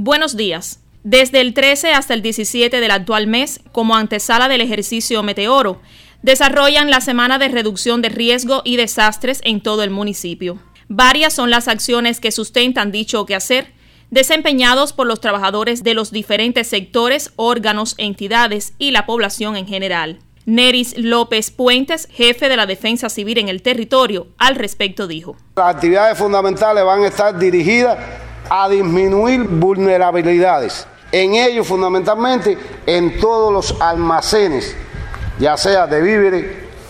Buenos días. Desde el 13 hasta el 17 del actual mes, como antesala del ejercicio Meteoro, desarrollan la Semana de Reducción de Riesgo y Desastres en todo el municipio. Varias son las acciones que sustentan dicho quehacer, desempeñados por los trabajadores de los diferentes sectores, órganos, entidades y la población en general. Neris López Puentes, jefe de la Defensa Civil en el territorio, al respecto dijo: Las actividades fundamentales van a estar dirigidas a disminuir vulnerabilidades. En ello, fundamentalmente, en todos los almacenes, ya sea de víveres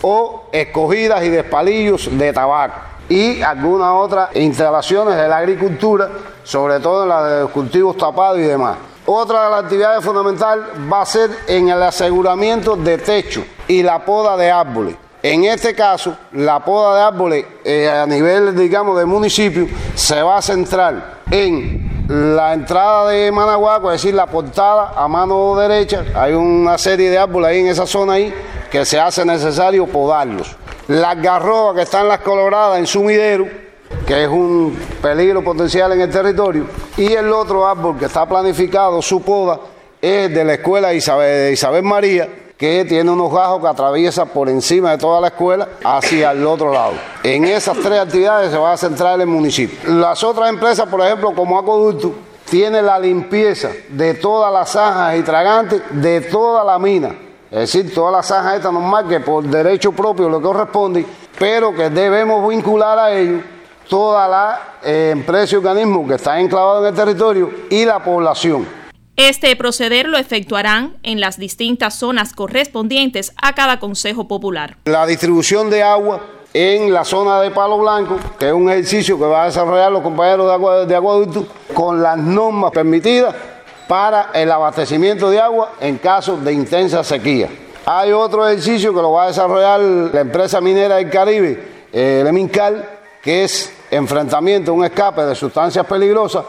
o escogidas y despalillos de tabaco, y algunas otras instalaciones de la agricultura, sobre todo en la de los cultivos tapados y demás. Otra de las actividades fundamentales va a ser en el aseguramiento de techo y la poda de árboles. En este caso, la poda de árboles a nivel, digamos, del municipio se va a centrar en la entrada de Managuaco, es decir, la portada a mano derecha. Hay una serie de árboles ahí en esa zona ahí que se hace necesario podarlos. Las garrobas que están las coloradas en sumidero, que es un peligro potencial en el territorio, y el otro árbol que está planificado su poda es de la escuela de Isabel María, que tiene unos gajos que atraviesa por encima de toda la escuela hacia el otro lado. En esas tres actividades se va a centrar el municipio. Las otras empresas, por ejemplo, como Acueducto, tienen la limpieza de todas las zanjas y tragantes de toda la mina. Es decir, todas las zanjas estas normal que por derecho propio le corresponde, pero que debemos vincular a ellos todas las empresas y organismos que están enclavados en el territorio y la población. Este proceder lo efectuarán en las distintas zonas correspondientes a cada Consejo Popular. La distribución de agua en la zona de Palo Blanco, que es un ejercicio que van a desarrollar los compañeros de Acueducto con las normas permitidas para el abastecimiento de agua en caso de intensa sequía. Hay otro ejercicio que lo va a desarrollar la empresa minera del Caribe, el Mincal, que es enfrentamiento, un escape de sustancias peligrosas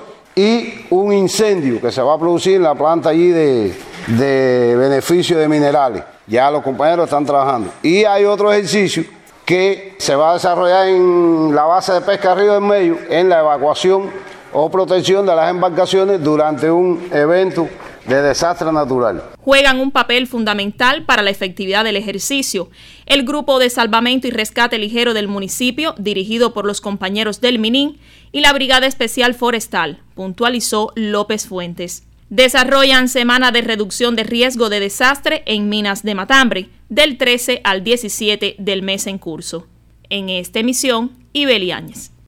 y un incendio que se va a producir en la planta allí de beneficio de minerales. Ya los compañeros están trabajando. Y hay otro ejercicio que se va a desarrollar en la base de pesca Río del Medio, en la evacuación o protección de las embarcaciones durante un evento de desastre natural. Juegan un papel fundamental para la efectividad del ejercicio el Grupo de Salvamento y Rescate Ligero del municipio, dirigido por los compañeros del MININ, y la Brigada Especial Forestal, puntualizó López Fuentes. Desarrollan Semana de Reducción de Riesgo de Desastre en Minas de Matambre, del 13 al 17 del mes en curso. En esta emisión, Ibeli Áñez.